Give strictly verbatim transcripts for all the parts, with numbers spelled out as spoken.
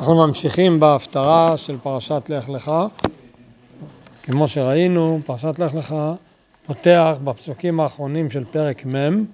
אנחנו ממשיכים בהפטרה של פרשת לך לך. כמו שראינו, פרשת לך לך פותח בפסוקים האחרונים של פרק מ'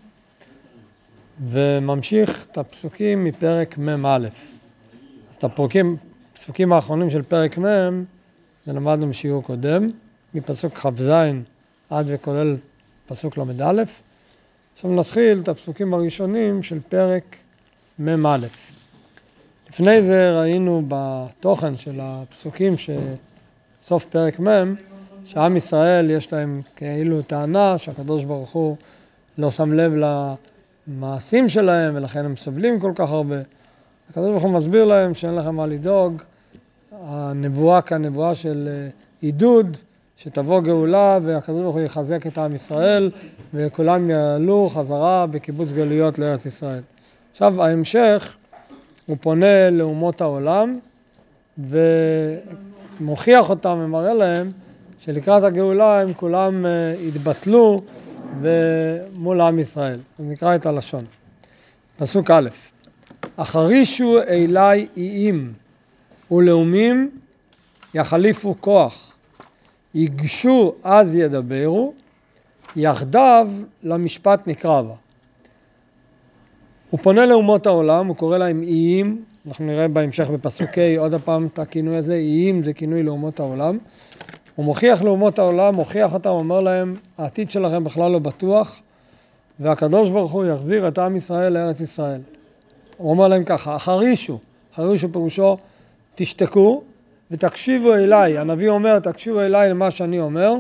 וממשיך את הפסוקים מפרק מ' א'. אז את הפסוקים, הפסוקים האחרונים של פרק מ' זה למדנו בשיעור קודם, מפסוק כ"ז עד וכולל פסוק למד א'. עכשיו נתחיל את הפסוקים הראשונים של פרק מ' א'. לפני זה ראינו בתוכן של הפסוקים שסוף פרק מ' שעם ישראל יש להם כאילו טענה שהקדוש ברוך הוא לא שם לב למעשים שלהם ולכן הם סובלים כל כך הרבה. הקדוש ברוך הוא מסביר להם שאין לכם מה לדאוג, הנבואה כאן נבואה של עידוד, שתבוא גאולה והקדוש ברוך הוא יחזק את עם ישראל וכולם יעלו חזרה בקיבוץ גלויות לארץ ישראל. עכשיו ההמשך הוא פונה לאומות העולם ומוכיח אותם ומראה להם שלקראת הגאולה הם כולם התבטלו מול עם ישראל. אז נקרא את הלשון. פסוק א', החרישו אלי איים ולאומים יחליפו כוח, יגשו אז ידברו, יחדיו למשפט נקרבה. הוא פונה לאומות העולם, הוא קורא להם איים, אנחנו נראה בהמשך בפסוק ה' עוד הפעם את הכינוי הזה, איים זה כינוי לאומות העולם. הוא מוכיח לאומות העולם, מוכיח אותם, אומר להם, העתיד שלכם בכלל לא בטוח, והקדוש ברוך הוא יחזיר את עם ישראל לארץ ישראל. הוא אומר להם ככה, חרישו, חרישו פירושו, תשתקו ותקשיבו אליי. הנביא אומר, תקשיבו אליי למה שאני אומר,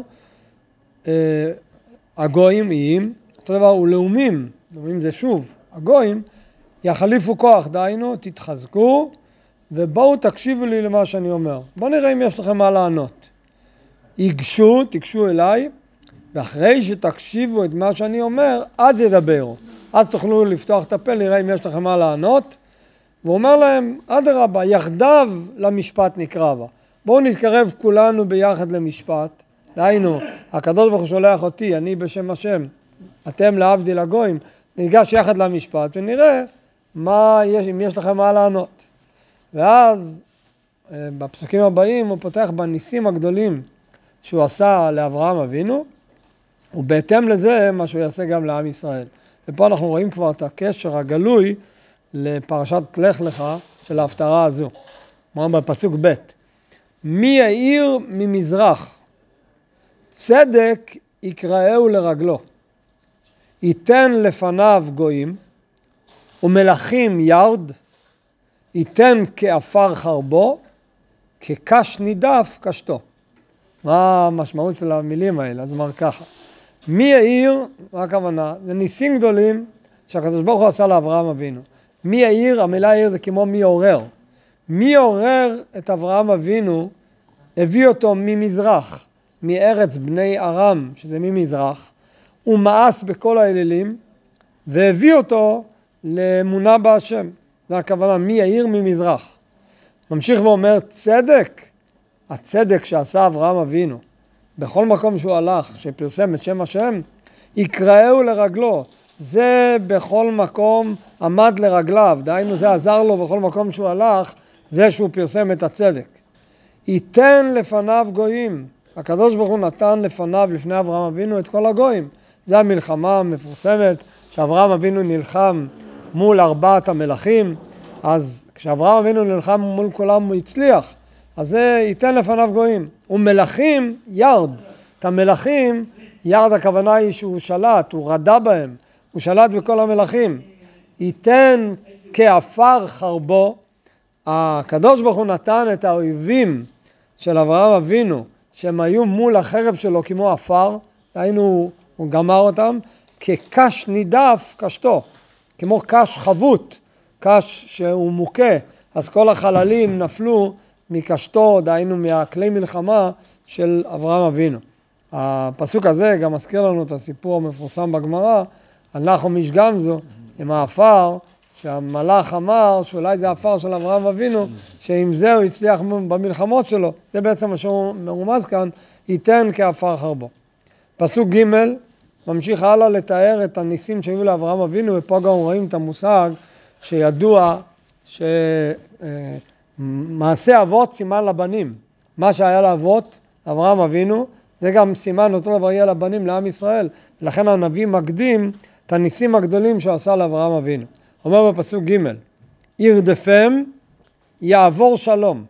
הגויים, איים, אותו דבר, ולאומים, לאומים זה שוב, הגויים, יחליפו כוח, דיינו, תתחזקו, ובואו תקשיבו לי למה שאני אומר. בואו נראה אם יש לכם מה לענות. יגשו, תיגשו אליי, ואחרי שתקשיבו את מה שאני אומר, אז ידברו. אז תוכלו לפתוח את הפה, נראה אם יש לכם מה לענות. והוא אומר להם, אדרבה, יחדיו למשפט נקרבה. בואו נתקרב כולנו ביחד למשפט. דיינו, הקדוש ברוך הוא שולח אותי, אני בשם השם, אתם להבדיל הגויים, ניגש יחד למשפט ונראה מה יש, אם יש לכם מה לענות. ואז בפסוקים הבאים הוא פותח בניסים הגדולים שהוא עשה לאברהם אבינו, ובהתאם לזה מה שהוא יעשה גם לעם ישראל. ופה אנחנו רואים כבר את הקשר הגלוי לפרשת לך לך של ההפטרה הזו. אומרים בפסוק ב', מי יאיר ממזרח, צדק יקראהו לרגלו. ייתן לפניו גויים ומלכים ירד, ייתן כאפר חרבו, כקש נידף קשתו. מה המשמעות של המילים האלה? אז אומר ככה, מי יאיר, מה הכוונה? זה ניסים גדולים שהקדוש ברוך הוא עשה לאברהם אבינו. מי יאיר, המילה יאיר זה כמו מי עורר. מי עורר את אברהם אבינו, הביא אותו ממזרח, מארץ בני ארם, שזה ממזרח, הוא מאס בכל האלילים, והביא אותו לאמונה בהשם. זה הכוונה, מי יאיר ממזרח. ממשיך ואומר, צדק, הצדק שעשה אברהם אבינו, בכל מקום שהוא הלך, שפרסם את שם השם, יקראהו לרגלו. זה בכל מקום עמד לרגליו, דהיינו זה עזר לו בכל מקום שהוא הלך, זה שהוא פרסם את הצדק. ייתן לפניו גויים. הקדוש ברוך הוא נתן לפניו, לפני אברהם אבינו, את כל הגויים. זה המלחמה המפורסמת שאברהם אבינו נלחם מול ארבעת המלכים, אז כשאברהם אבינו נלחם מול כולם הוא הצליח, אז זה ייתן לפניו גויים. ומלכים ירד. את המלכים, ירד הכוונה היא שהוא שלט, הוא רדה בהם, הוא שלט בכל המלכים. ייתן כאפר חרבו. הקדוש ברוך הוא נתן את האויבים של אברהם אבינו, שהם היו מול החרב שלו כמו אפר, היינו, הוא גמר אותם, כקש נידף קשתו, כמו קש חבוט, קש שהוא מוכה, אז כל החללים נפלו מקשתו, דהיינו מהכלי מלחמה של אברהם אבינו. הפסוק הזה גם מזכיר לנו את הסיפור המפורסם בגמרא, על נחום איש גמזו, עם האפר, שהמלאך אמר שאולי זה האפר של אברהם אבינו, שעם זה הוא הצליח במלחמות שלו. זה בעצם מה שהוא מרומז כאן, ייתן כאפר חרבו. פסוק ג' ממשיך הלאה לתאר את הניסים שהיו לאברהם אבינו, ופה גם רואים את המושג שידוע ש... מעשה אבות סימן לבנים. מה שהיה לאבות, אברהם אבינו, זה גם סימן אותו דבר יהיה לבנים לעם ישראל. לכן הנביא מקדים את הניסים הגדולים שעשה לאברהם אבינו. אומר בפסוק ג' ירדפם יעבור שלום.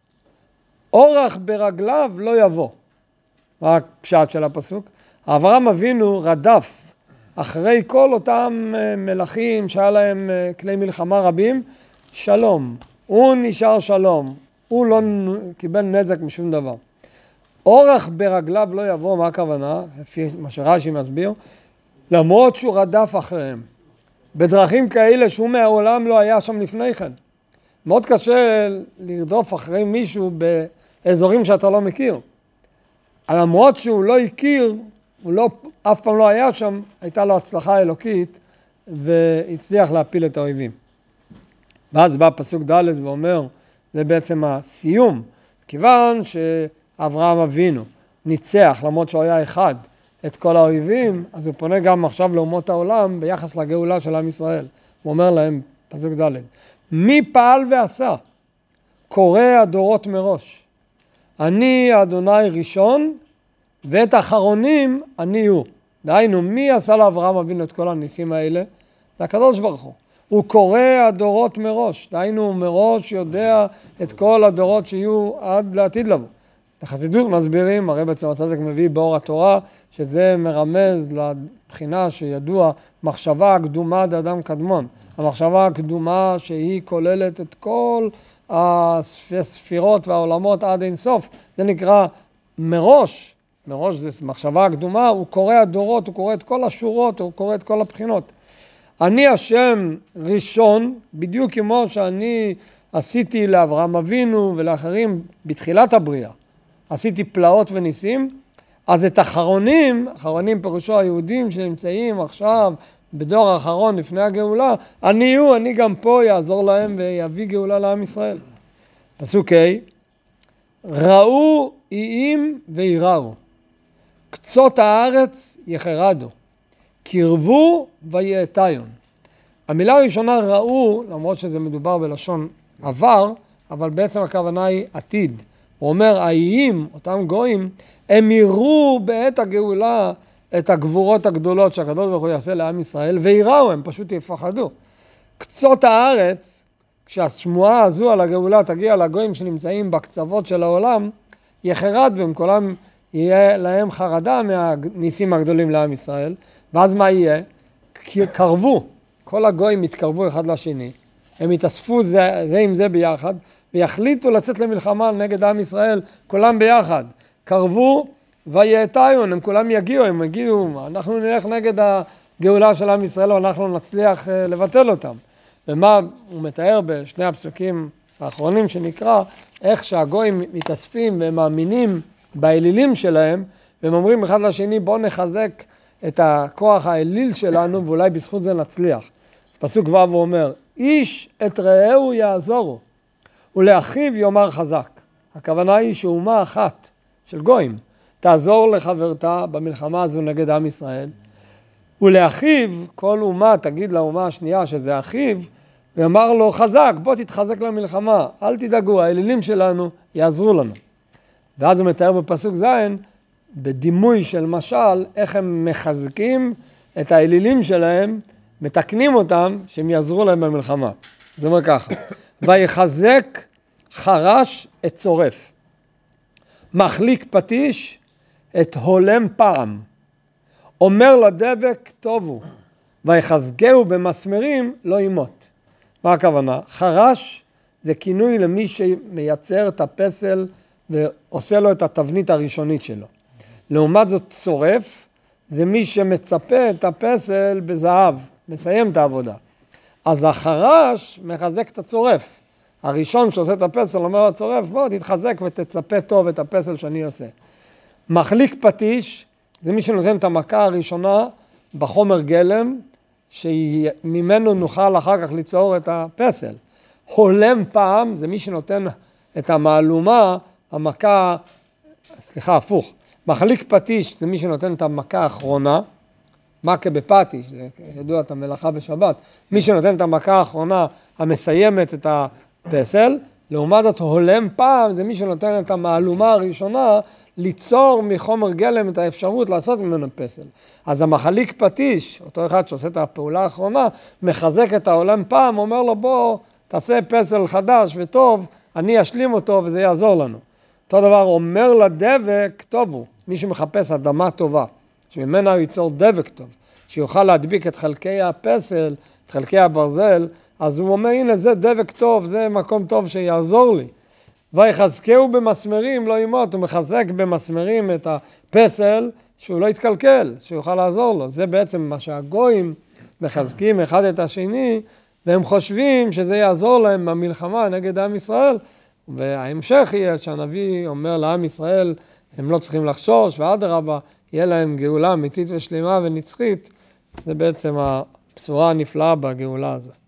אורח ברגליו לא יבוא. מה הפשט של הפסוק? אברהם אבינו רדף אחרי כל אותם מלכים שהיה להם כלי מלחמה רבים, שלום. הוא נשאר שלום. הוא לא קיבל נזק משום דבר. אורח ברגליו לא יבוא, מה הכוונה? לפי מה שרש"י מסביר, למרות שהוא רדף אחריהם. בדרכים כאלה שהוא מעולם לא היה שם לפני כן. מאוד קשה לרדוף אחרי מישהו באזורים שאתה לא מכיר. למרות שהוא לא הכיר, הוא לא, אף פעם לא היה שם, הייתה לו הצלחה אלוקית והצליח להפיל את האויבים. ואז בא פסוק ד' ואומר, זה בעצם הסיום, כיוון שאברהם אבינו ניצח, למרות שהוא היה אחד, את כל האויבים, אז הוא פונה גם עכשיו לאומות העולם ביחס לגאולה של עם ישראל. הוא אומר להם, פסוק ד' מי פעל ועשה? קורא הדורות מראש. אני אדוני ראשון, ואת האחרונים אני הוא. דהיינו, מי עשה לאברהם אבינו את כל הניסים האלה? זה הקדוש ברוך הוא. הוא קורא הדורות מראש. דהיינו, מראש יודע את כל הדורות שיהיו עד לעתיד לבוא. בחסידות מסבירים, הרי בעצם הצדק מביא באור התורה, שזה מרמז לבחינה שידוע מחשבה הקדומה דאדם קדמון. המחשבה הקדומה שהיא כוללת את כל הספירות והעולמות עד אין סוף. זה נקרא מראש, מראש זה מחשבה הקדומה, הוא קורא הדורות, הוא קורא את כל השורות, הוא קורא את כל הבחינות. אני השם ראשון, בדיוק כמו שאני עשיתי לאברהם אבינו ולאחרים בתחילת הבריאה. עשיתי פלאות וניסים, אז את אחרונים, אחרונים פירושו היהודים שנמצאים עכשיו בדור האחרון לפני הגאולה, אני הוא, אני גם פה יעזור להם ויביא גאולה לעם ישראל. פסוק ה' ראו איים ויראו, קצות הארץ יחרדו, קרבו ויעתיון. המילה הראשונה ראו, למרות שזה מדובר בלשון עבר, אבל בעצם הכוונה היא עתיד. הוא אומר, האיים, אותם גויים, הם יראו בעת הגאולה את הגבורות הגדולות שהקדוש ברוך הוא יעשה לעם ישראל, ויראו, הם פשוט יפחדו. קצות הארץ, כשהשמועה הזו על הגאולה תגיע לגויים שנמצאים בקצוות של העולם, יחרד והם כולם יהיה להם חרדה מהניסים הגדולים לעם ישראל, ואז מה יהיה? קרבו, כל הגויים יתקרבו אחד לשני, הם יתאספו זה, זה עם זה ביחד, ויחליטו לצאת למלחמה נגד עם ישראל, כולם ביחד. קרבו ויעתיון, הם כולם יגיעו, הם יגיעו, אנחנו נלך נגד הגאולה של עם ישראל, ואנחנו נצליח לבטל אותם. ומה הוא מתאר בשני הפסוקים האחרונים שנקרא, איך שהגויים מתאספים והם מאמינים באלילים שלהם, והם אומרים אחד לשני, בוא נחזק את הכוח האליל שלנו, ואולי בזכות זה נצליח. פסוק ו' הוא אומר, איש את רעהו יעזורו, ולאחיו יאמר חזק. הכוונה היא שאומה אחת של גויים תעזור לחברתה במלחמה הזו נגד עם ישראל, ולאחיו, כל אומה תגיד לאומה השנייה שזה אחיו, ואמר לו חזק, בוא תתחזק למלחמה, אל תדאגו, האלילים שלנו יעזרו לנו. ואז הוא מתאר בפסוק ז' בדימוי של משל, איך הם מחזקים את האלילים שלהם, מתקנים אותם שהם יעזרו להם במלחמה. זה אומר ככה, ויחזק חרש את צורף, מחליק פטיש את הולם פעם, אומר לדבק טובו, ויחזקהו במסמרים לא ימות. מה הכוונה? חרש זה כינוי למי שמייצר את הפסל ועושה לו את התבנית הראשונית שלו. לעומת זאת צורף זה מי שמצפה את הפסל בזהב, מסיים את העבודה. אז החרש מחזק את הצורף. הראשון שעושה את הפסל אומר לצורף, בוא תתחזק ותצפה טוב את הפסל שאני עושה. מחליק פטיש זה מי שנותן את המכה הראשונה בחומר גלם, שממנו נוכל אחר כך ליצור את הפסל. הולם פעם זה מי שנותן את המעלומה, המכה, סליחה, הפוך. מחליק פטיש זה מי שנותן את המכה האחרונה, מכה בפטיש, זה ידוע את המלאכה בשבת, מי שנותן את המכה האחרונה המסיימת את הפסל, לעומת זאת, הולם פעם זה מי שנותן את המהלומה הראשונה, ליצור מחומר גלם את האפשרות לעשות ממנו פסל. אז המחליק פטיש, אותו אחד שעושה את הפעולה האחרונה, מחזק את ההולם פעם, אומר לו בוא, תעשה פסל חדש וטוב, אני אשלים אותו וזה יעזור לנו. אותו דבר אומר לדבק, טוב הוא, מי שמחפש אדמה טובה, שממנה הוא ייצור דבק טוב, שיוכל להדביק את חלקי הפסל, את חלקי הברזל, אז הוא אומר, הנה זה דבק טוב, זה מקום טוב שיעזור לי. ויחזקהו במסמרים, לא ימות, הוא מחזק במסמרים את הפסל, שהוא לא יתקלקל, שיוכל לעזור לו. זה בעצם מה שהגויים מחזקים אחד את השני, והם חושבים שזה יעזור להם במלחמה נגד עם ישראל. וההמשך יהיה שהנביא אומר לעם ישראל, הם לא צריכים לחשוש, ואדרבה, יהיה להם גאולה אמיתית ושלימה ונצחית. זה בעצם הבשורה הנפלאה בגאולה הזאת.